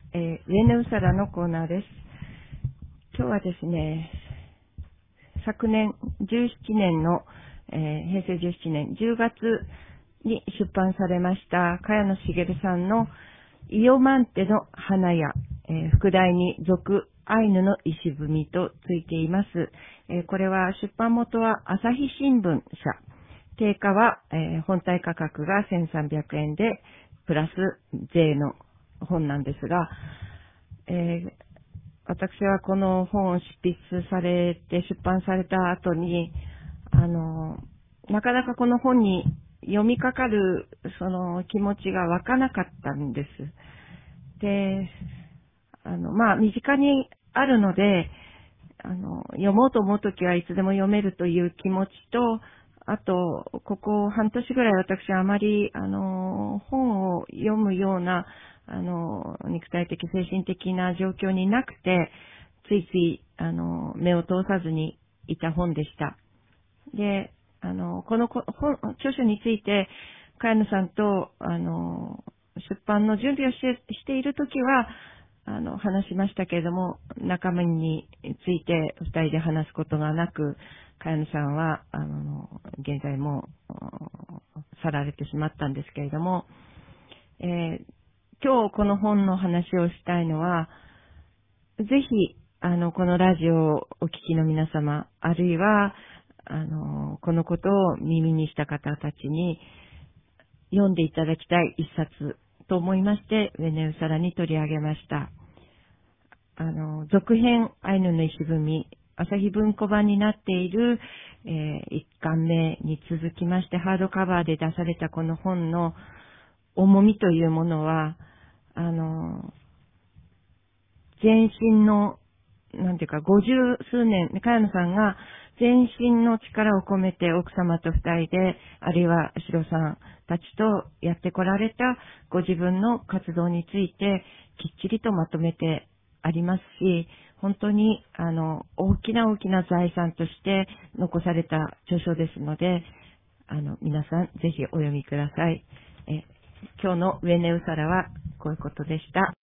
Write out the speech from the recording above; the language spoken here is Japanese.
ウエネウサラのコーナーです。今日はですね、昨年17年の、平成17年10月に出版されました茅野茂さんのイオマンテの花屋、副題に続アイヌの石踏みとついています。これは出版元は朝日新聞社。定価は、本体価格が1300円でプラス税の本なんですが、私はこの本を執筆されて出版された後に、なかなかこの本に読みかかるその気持ちが湧かなかったんです。で、身近にあるので、読もうと思うときはいつでも読めるという気持ちと、あと、ここ半年ぐらい私はあまり、本を読むような、肉体的、精神的な状況になくて、ついつい、目を通さずにいた本でした。で、この著書について、茅野さんと、出版の準備をしているときは、話しましたけれども、中身について二人で話すことがなく、茅野さんは、現在も去られてしまったんですけれども、今日この本の話をしたいのは、ぜひ、このラジオをお聞きの皆様、あるいは、このことを耳にした方たちに読んでいただきたい一冊と思いまして、ウエネウサラに取り上げました。続編、アイヌの石踏み、朝日文庫版になっている、1巻目に続きまして、ハードカバーで出されたこの本の重みというものは、全身の、なんていうか、50数年、茅野さんが全身の力を込めて奥様と二人で、あるいはシロさんたちとやってこられたご自分の活動についてきっちりとまとめてありますし、本当に、大きな財産として残された著書ですので、皆さんぜひお読みください。今日のウエネウサラはこういうことでした。